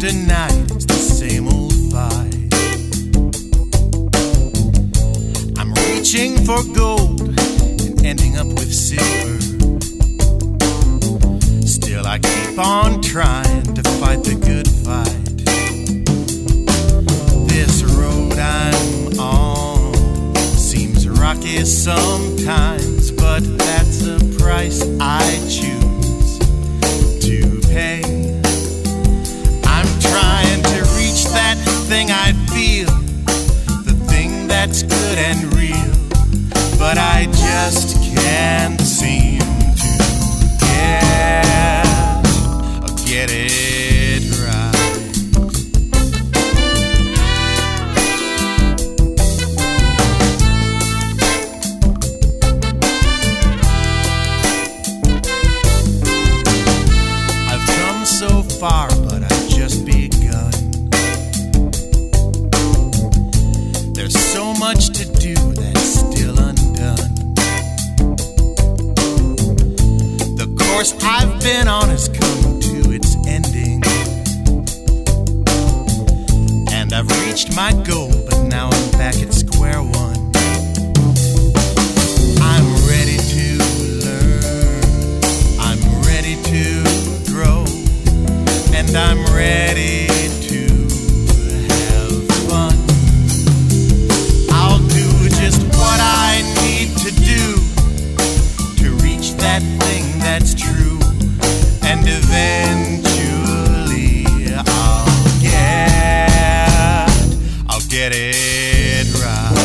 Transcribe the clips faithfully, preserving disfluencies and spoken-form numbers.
after night, it's the same old fight. I'm reaching for gold and ending up with silver. Still I keep on trying to fight the good fight. This road I'm on seems rocky sometimes, but that's a price I choose to pay. I'm trying to reach that thing I feel, the thing that's good and real, but I just can't seem to get, get it right. I've come so far, but I've just begun. There's so much to do that's still undone. The course I've been on has come to its ending, and I've reached my goal, but now I'm back at square one. I'm ready to learn, I'm ready to grow, and I'm ready to have fun. I'll do just what I need to do to reach that thing that's true, and eventually I'll get, I'll get it right.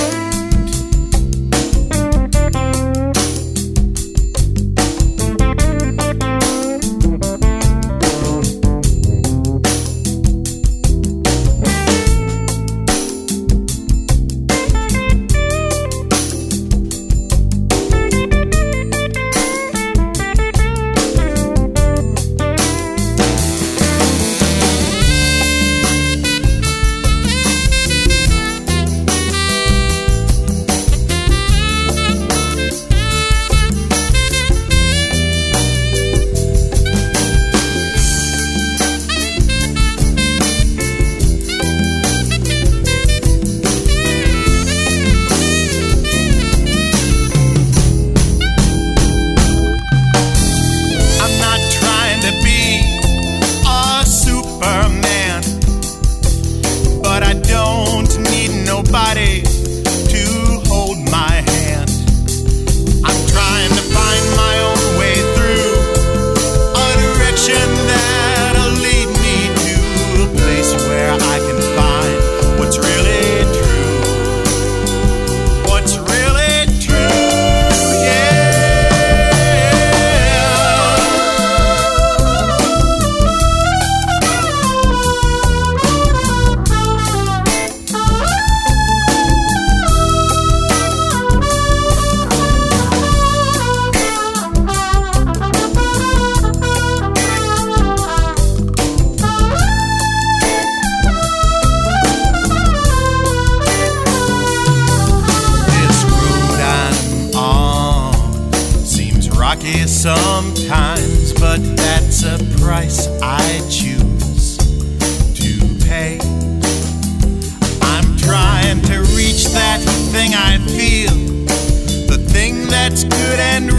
Nobody to hold my hand. I'm trying to find my own way through a direction that'll lead me to a place where I can find what's really true. What's really true, sometimes, but that's a price I choose to pay. I'm trying to reach that thing I feel, the thing that's good and